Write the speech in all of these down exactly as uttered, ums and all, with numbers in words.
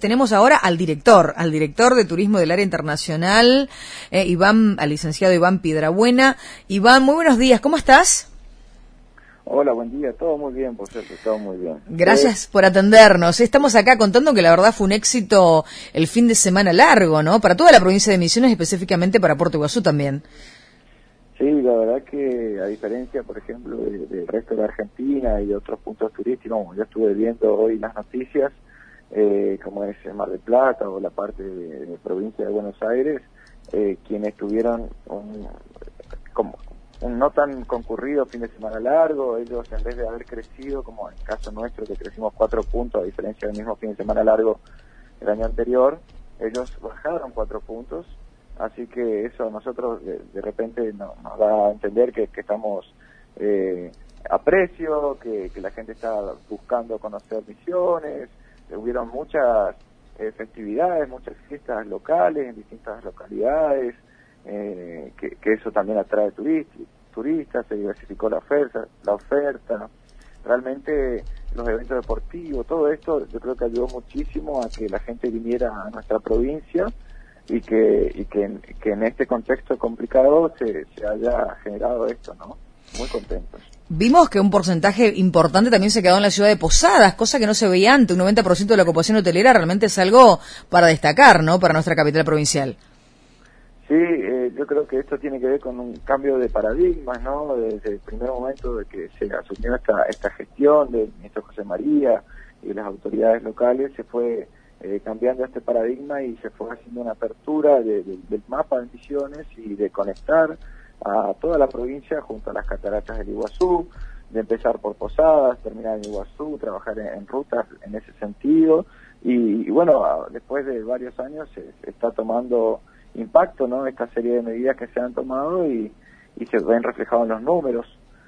tenemos ahora al director, al director de turismo del área internacional, eh, Iván, al licenciado Iván Piedrabuena. Iván, muy buenos días, ¿cómo estás? Hola, buen día, todo muy bien, por cierto, todo muy bien. Gracias por atendernos. Estamos acá contando que la verdad fue un éxito el fin de semana largo, ¿no? Para toda la provincia de Misiones, específicamente para Puerto Iguazú también. Sí, la verdad que a diferencia, por ejemplo, del de resto de Argentina y de otros puntos turísticos, como yo estuve viendo hoy las noticias, eh, como es el Mar del Plata o la parte de, de provincia de Buenos Aires, eh, quienes tuvieron un, como un no tan concurrido fin de semana largo, ellos en vez de haber crecido, como en el caso nuestro que crecimos cuatro puntos a diferencia del mismo fin de semana largo el año anterior, ellos bajaron cuatro puntos. Así que eso a nosotros de, de repente no, nos da a entender que, que estamos eh, a precio, que, que la gente está buscando conocer Misiones, hubieron muchas eh, festividades, muchas fiestas locales en distintas localidades, eh, que, que eso también atrae turistas, turistas, se diversificó la oferta, la oferta, realmente los eventos deportivos, todo esto yo creo que ayudó muchísimo a que la gente viniera a nuestra provincia y que y que, que en este contexto complicado se, se haya generado esto, ¿no? Muy contentos. Vimos que un porcentaje importante también se quedó en la ciudad de Posadas, cosa que no se veía antes. Un noventa por ciento de la ocupación hotelera realmente es algo para destacar, ¿no? Para nuestra capital provincial. Sí, eh, yo creo que esto tiene que ver con un cambio de paradigmas, ¿no? Desde el primer momento de que se asumió esta, esta gestión del ministro José María y las autoridades locales, se fue Eh, cambiando este paradigma y se fue haciendo una apertura de, de, del mapa de Misiones y de conectar a toda la provincia junto a las cataratas del Iguazú, de empezar por Posadas, terminar en Iguazú, trabajar en, en rutas en ese sentido y, y bueno, a, después de varios años se, se está tomando impacto, ¿no? Esta serie de medidas que se han tomado y, y se ven reflejados en los números,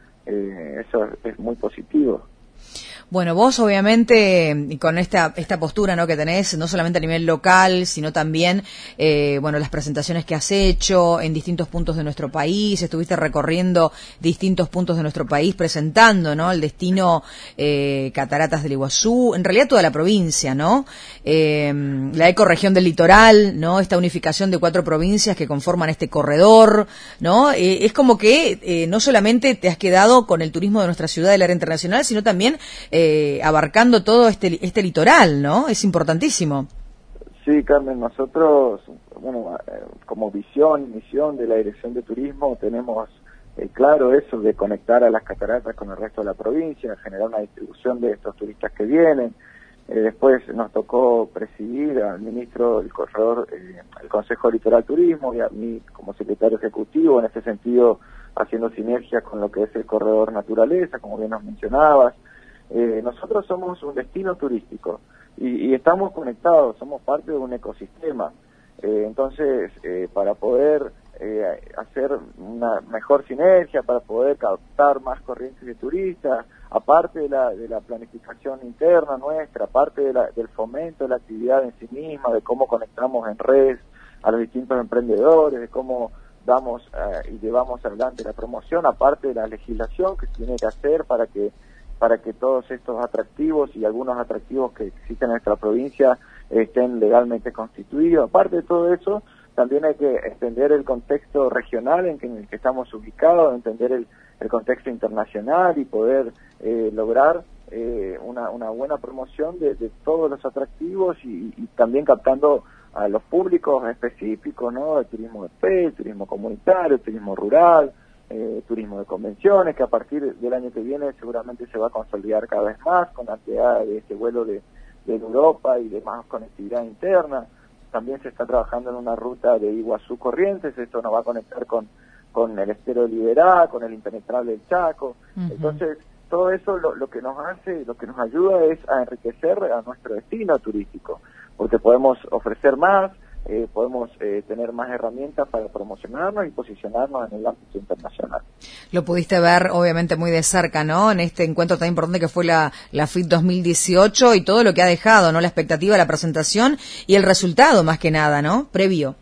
eh, eso es, es muy positivo. Bueno, vos obviamente y con esta esta postura, ¿no?, que tenés, no solamente a nivel local, sino también, eh, bueno, las presentaciones que has hecho en distintos puntos de nuestro país, estuviste recorriendo distintos puntos de nuestro país presentando, ¿no?, el destino eh, Cataratas del Iguazú, en realidad toda la provincia, ¿no?, eh, la ecorregión del litoral, ¿no?, esta unificación de cuatro provincias que conforman este corredor, ¿no?, eh, es como que eh, no solamente te has quedado con el turismo de nuestra ciudad del área internacional, sino también Eh, abarcando todo este este litoral, ¿no? Es importantísimo. Sí, Carmen, nosotros, bueno, como visión y misión de la Dirección de Turismo tenemos eh, claro eso de conectar a las cataratas con el resto de la provincia, generar una distribución de estos turistas que vienen. Eh, después nos tocó presidir al ministro del corredor, eh, el Consejo Litoral Turismo y a mí como secretario ejecutivo, en ese sentido haciendo sinergia con lo que es el corredor naturaleza, como bien nos mencionabas. Eh, nosotros somos un destino turístico y, y estamos conectados, somos parte de un ecosistema. Eh, entonces, eh, para poder eh, hacer una mejor sinergia, para poder captar más corrientes de turistas, aparte de la, de la planificación interna nuestra, aparte de la, del fomento de la actividad en sí misma, de cómo conectamos en redes a los distintos emprendedores, de cómo damos eh, y llevamos adelante la promoción, aparte de la legislación que se tiene que hacer para que para que todos estos atractivos y algunos atractivos que existen en nuestra provincia estén legalmente constituidos. Aparte de todo eso, también hay que entender el contexto regional en, que, en el que estamos ubicados, entender el, el contexto internacional y poder eh, lograr eh, una, una buena promoción de, de todos los atractivos y, y también captando a los públicos específicos, ¿no? El turismo de fe, el turismo comunitario, el turismo rural, Eh, turismo de convenciones, que a partir del año que viene seguramente se va a consolidar cada vez más con la llegada de este vuelo de, de Europa y de más conectividad interna. También se está trabajando en una ruta de Iguazú Corrientes, esto nos va a conectar con, con el estero de Liberá, con el impenetrable del Chaco. Uh-huh. Entonces, todo eso lo, lo que nos hace, lo que nos ayuda es a enriquecer a nuestro destino turístico, porque podemos ofrecer más, Eh, podemos eh, tener más herramientas para promocionarnos y posicionarnos en el ámbito internacional. Lo pudiste ver obviamente muy de cerca, ¿no?, en este encuentro tan importante que fue la, la F I T dos mil dieciocho y todo lo que ha dejado, ¿no?, la expectativa, la presentación y el resultado más que nada, ¿no?, previo.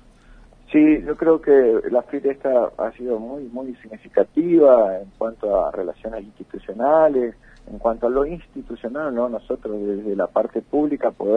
Sí, yo creo que la F I T esta ha sido muy, muy significativa en cuanto a relaciones institucionales, en cuanto a lo institucional, ¿no?, nosotros desde la parte pública poder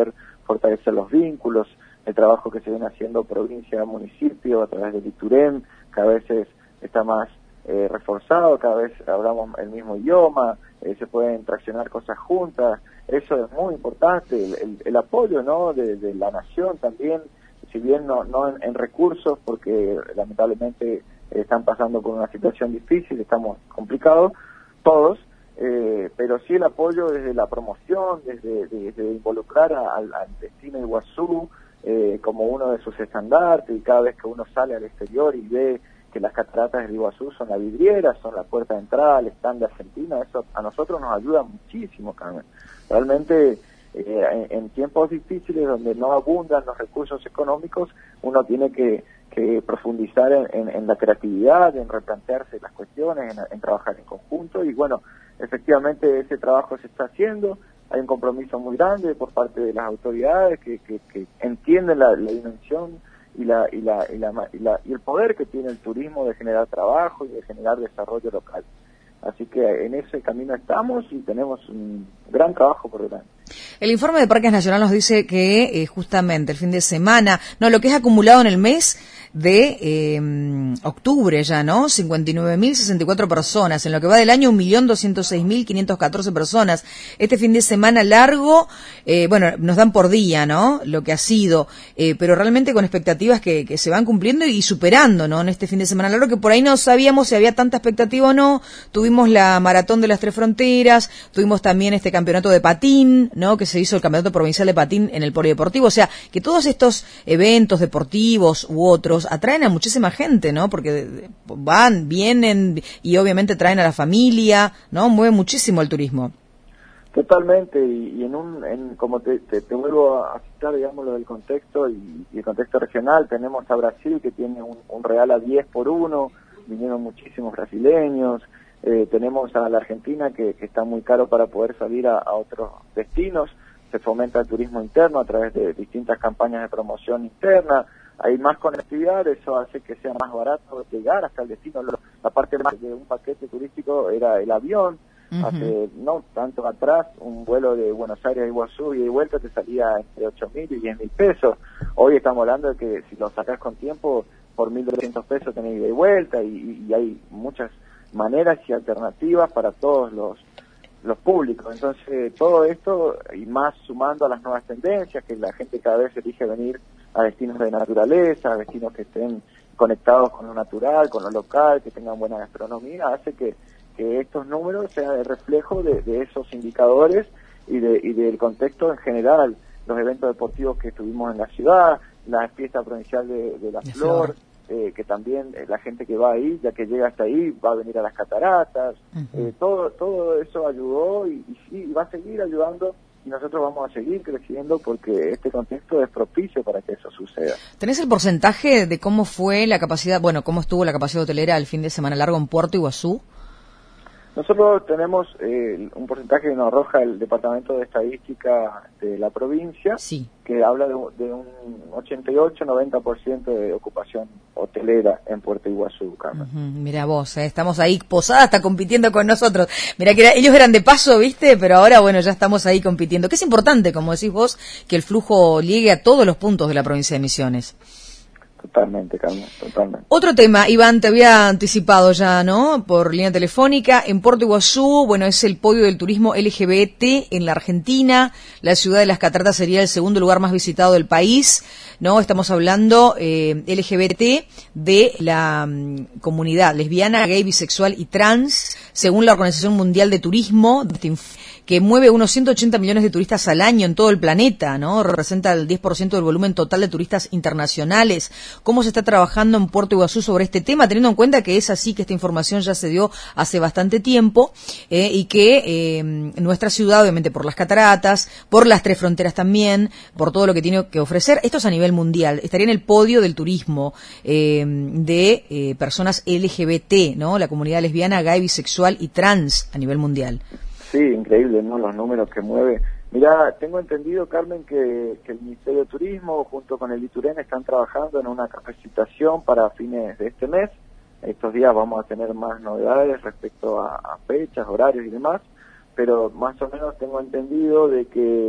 fortalecer los vínculos, el trabajo que se viene haciendo provincia a municipio a través del ITUREM, cada vez es, está más eh, reforzado, cada vez hablamos el mismo idioma, eh, se pueden traccionar cosas juntas, eso es muy importante, el, el, el apoyo, ¿no?, de, de la nación también, si bien no, no en, en recursos, porque lamentablemente están pasando por una situación difícil, estamos complicados, todos, eh, pero sí el apoyo desde la promoción, desde, desde involucrar a, al, al destino Iguazú eh, como uno de sus estandartes, y cada vez que uno sale al exterior y ve que las cataratas de Iguazú son la vidriera, son la puerta de entrada al stand de Argentina, eso a nosotros nos ayuda muchísimo, Carmen. Realmente eh, en, en tiempos difíciles donde no abundan los recursos económicos, uno tiene que, que profundizar en, en, en la creatividad, en replantearse las cuestiones, en, en trabajar en conjunto, y bueno, efectivamente ese trabajo se está haciendo, hay un compromiso muy grande por parte de las autoridades que, que, que entienden la, la dimensión y la, y, la, y, la, y, la, y el poder que tiene el turismo de generar trabajo y de generar desarrollo local. Así que en ese camino estamos y tenemos un gran trabajo por delante. El informe de Parques Nacional nos dice que eh, justamente el fin de semana, no, lo que es acumulado en el mes de eh, octubre ya, ¿no? cincuenta y nueve mil sesenta y cuatro personas. En lo que va del año, un millón doscientos seis mil quinientas catorce personas. Este fin de semana largo, eh, bueno, nos dan por día, ¿no?, lo que ha sido, eh, pero realmente con expectativas que, que se van cumpliendo y superando, ¿no?, en este fin de semana largo, que por ahí no sabíamos si había tanta expectativa o no. Tuvimos la Maratón de las Tres Fronteras, tuvimos también este campeonato de patín, ¿no?, que se hizo el campeonato provincial de patín en el polideportivo. O sea, que todos estos eventos deportivos u otros atraen a muchísima gente, ¿no?, porque van, vienen y obviamente traen a la familia, ¿no?, mueve muchísimo el turismo. Totalmente, y, y en un, en, como te, te, te vuelvo a citar, digamos, lo del contexto y, y el contexto regional, tenemos a Brasil que tiene un, un real a diez por uno, vinieron muchísimos brasileños, eh, tenemos a la Argentina que, que está muy caro para poder salir a, a otros destinos, se fomenta el turismo interno a través de distintas campañas de promoción interna, hay más conectividad, eso hace que sea más barato llegar hasta el destino. La parte más de un paquete turístico era el avión. Uh-huh. Hace no tanto atrás, un vuelo de Buenos Aires a Iguazú y de vuelta te salía entre ocho mil y diez mil pesos. Hoy estamos hablando de que si lo sacás con tiempo, por mil doscientos pesos tenés ida y vuelta, y, y hay muchas maneras y alternativas para todos los los públicos. Entonces, todo esto, y más sumando a las nuevas tendencias, que la gente cada vez elige venir a destinos de naturaleza, a destinos que estén conectados con lo natural, con lo local, que tengan buena gastronomía, hace que, que estos números sean el reflejo de, de esos indicadores y, de, y del contexto en general, los eventos deportivos que tuvimos en la ciudad, la fiesta provincial de, de la de Flor, Flor. Eh, que también eh, la gente que va ahí, ya que llega hasta ahí, va a venir a las cataratas, uh-huh. eh, todo todo eso ayudó y, y sí, va a seguir ayudando, y nosotros vamos a seguir creciendo porque este contexto es propicio para que eso suceda. ¿Tenés el porcentaje de cómo fue la capacidad, bueno, cómo estuvo la capacidad hotelera el fin de semana largo en Puerto Iguazú? Nosotros tenemos eh, un porcentaje que nos arroja el Departamento de Estadística de la provincia, sí, que habla de, de un ochenta y ocho a noventa por ciento de ocupación hotelera en Puerto Iguazú, Carmen. Uh-huh. Mira vos, eh, estamos ahí, Posada está compitiendo con nosotros. Mira que era, ellos eran de paso, ¿viste? Pero ahora, bueno, ya estamos ahí compitiendo. Que es importante, como decís vos, que el flujo llegue a todos los puntos de la provincia de Misiones. Totalmente, Carmen, totalmente. Otro tema, Iván, te había anticipado ya, ¿no?, por línea telefónica. En Puerto Iguazú, bueno, es el podio del turismo L G B T en la Argentina. La ciudad de las Cataratas sería el segundo lugar más visitado del país, ¿no? Estamos hablando eh, L G B T de la um, comunidad lesbiana, gay, bisexual y trans, según la Organización Mundial de Turismo, que mueve unos ciento ochenta millones de turistas al año en todo el planeta, ¿no? Representa el diez por ciento del volumen total de turistas internacionales. ¿Cómo se está trabajando en Puerto Iguazú sobre este tema, teniendo en cuenta que es así, que esta información ya se dio hace bastante tiempo eh, y que eh, nuestra ciudad, obviamente por las cataratas, por las tres fronteras también, por todo lo que tiene que ofrecer, esto es a nivel mundial, estaría en el podio del turismo eh, de eh, personas L G B T, ¿no? La comunidad lesbiana, gay, bisexual y trans a nivel mundial. Sí, increíble, ¿no?, los números que mueve. Mirá, tengo entendido, Carmen, que, que el Ministerio de Turismo junto con el ITUREM están trabajando en una capacitación para fines de este mes. Estos días vamos a tener más novedades respecto a, a fechas, horarios y demás, pero más o menos tengo entendido de que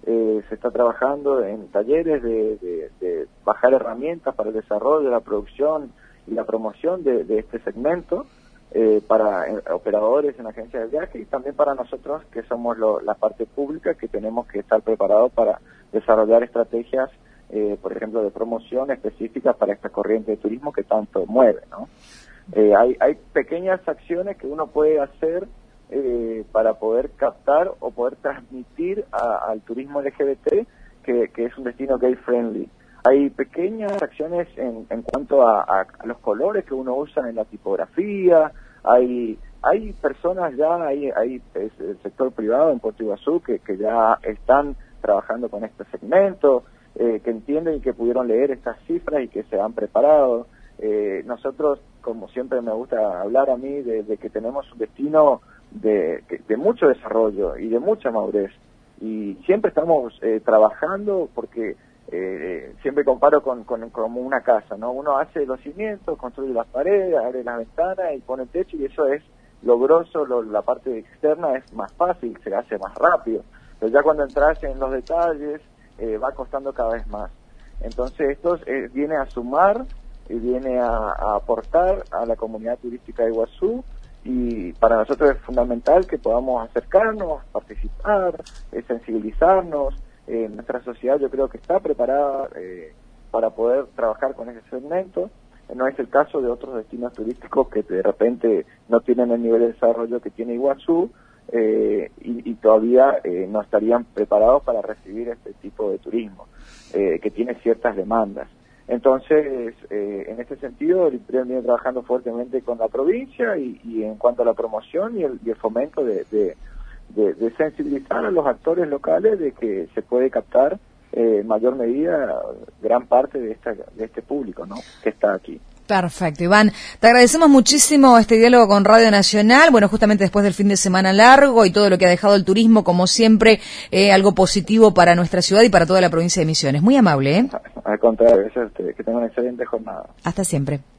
eh, se está trabajando en talleres de, de, de bajar herramientas para el desarrollo, la producción y la promoción de, de este segmento eh, para eh, operadores en agencias de viaje y también para nosotros que somos lo, la parte pública que tenemos que estar preparados para desarrollar estrategias, eh, por ejemplo, de promoción específicas para esta corriente de turismo que tanto mueve, ¿no? Eh, hay, hay pequeñas acciones que uno puede hacer eh, para poder captar o poder transmitir a, al turismo L G B T que, que es un destino gay friendly. Hay pequeñas acciones en, en cuanto a, a, a los colores que uno usa en la tipografía. Hay hay personas ya, hay, hay es el sector privado en Puerto Iguazú que, que ya están trabajando con este segmento, eh, que entienden y que pudieron leer estas cifras y que se han preparado. Eh, nosotros, como siempre me gusta hablar a mí, de, de que tenemos un destino de, de mucho desarrollo y de mucha madurez. Y siempre estamos eh, trabajando porque eh, siempre comparo con, con como una casa, ¿no? Uno hace los cimientos, construye las paredes, abre las ventanas y pone el techo y eso es lo grosso, lo, la parte externa es más fácil, se hace más rápido. Pero ya cuando entras en los detalles eh, va costando cada vez más. Entonces esto eh, viene a sumar y viene a, a aportar a la comunidad turística de Iguazú y para nosotros es fundamental que podamos acercarnos, participar, eh, sensibilizarnos. Eh, nuestra sociedad yo creo que está preparada eh, para poder trabajar con ese segmento. No es el caso de otros destinos turísticos que de repente no tienen el nivel de desarrollo que tiene Iguazú eh, y, y todavía eh, no estarían preparados para recibir este tipo de turismo, eh, que tiene ciertas demandas. Entonces, eh, en este sentido, el IPREM viene trabajando fuertemente con la provincia y, y en cuanto a la promoción y el, y el fomento de, de, de, de sensibilizar a los actores locales de que se puede captar eh, en mayor medida gran parte de, esta, de este público, ¿no?, que está aquí. Perfecto, Iván. Te agradecemos muchísimo este diálogo con Radio Nacional. Bueno, justamente después del fin de semana largo y todo lo que ha dejado el turismo, como siempre, eh, algo positivo para nuestra ciudad y para toda la provincia de Misiones. Muy amable, ¿eh? Al contrario, que tengan una excelente jornada. Hasta siempre.